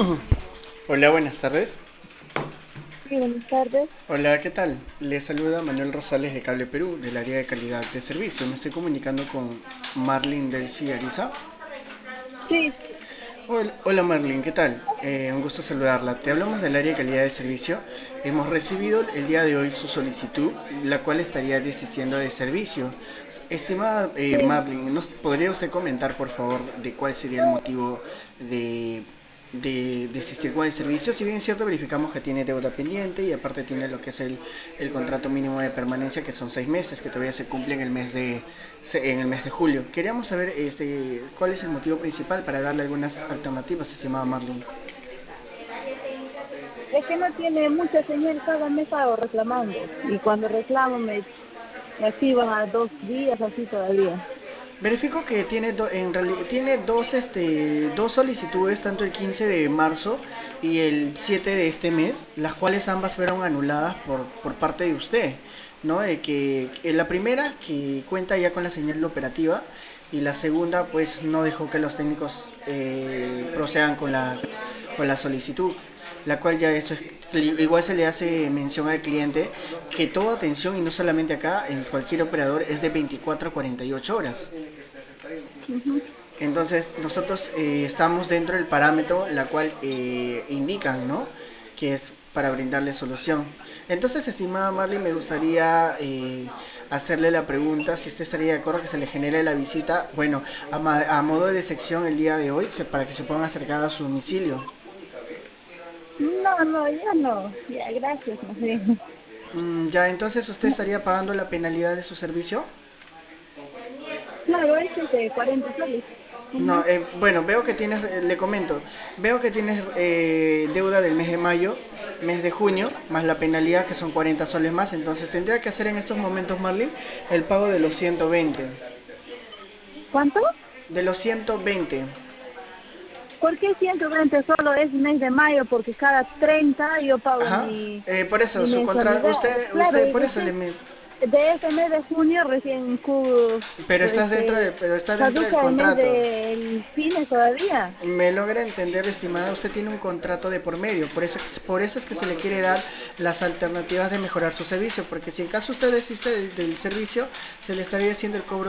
Hola, buenas tardes. Sí, buenas tardes. Hola, ¿qué tal? Les saluda Manuel Rosales de Cable Perú, del área de calidad de servicio. Me estoy comunicando con Marlene Delcy Ariza. Sí, Hola, Marlene, ¿qué tal? Un gusto saludarla. Te hablamos del área de calidad de servicio. Hemos recibido el día de hoy su solicitud, la cual estaría desistiendo de servicio. Estimada sí. Marlene, ¿nos podría usted comentar, por favor, de cuál sería el motivo de, de desistir con el servicio? Si bien es cierto, verificamos que tiene deuda pendiente y aparte tiene lo que es el contrato mínimo de permanencia, que son 6 meses, que todavía se cumple en el mes de julio. Queríamos saber cuál es el motivo principal para darle algunas alternativas, estimada Marlene. Es que no tiene mucha señal, cada mes hago reclamando. Y cuando reclamo me activan a 2 días, así todavía. Verifico que tiene dos solicitudes, tanto el 15 de marzo y el 7 de este mes, las cuales ambas fueron anuladas por parte de usted, ¿no? La primera que cuenta ya con la señal operativa y la segunda pues no dejó que los técnicos procedan con la solicitud, la cual ya eso es, igual se le hace mención al cliente que toda atención, y no solamente acá, en cualquier operador, es de 24 a 48 horas. Ujú. Entonces nosotros estamos dentro del parámetro la cual indican, ¿no? Que es para brindarle solución. Entonces, estimada Marley, me gustaría hacerle la pregunta si usted estaría de acuerdo que se le genere la visita, bueno, a modo de sección el día de hoy, para que se puedan acercar a su domicilio. No, no, ya no. Ya, gracias, más bien. Ya, entonces usted estaría pagando la penalidad de su servicio. Claro, ese es de 40 soles. Un No, mes. bueno, veo que tienes, le comento, veo que tienes deuda del mes de mayo, mes de junio, más la penalidad que son 40 soles más, entonces tendría que hacer en estos momentos, Marlene, el pago de los 120. ¿Cuánto? De los 120. ¿Por qué 120 solo es mes de mayo? Porque cada 30 yo pago Ajá. Por eso, mi mensualidad. Claro, y por eso recién de ese mes de junio recién pero está dentro del caduca el mes contrato. del fines todavía. Me logra entender, estimada, usted tiene un contrato de por medio, por eso es que se le quiere dar las alternativas de mejorar su servicio, porque si en caso usted desiste del servicio, se le estaría haciendo el cobro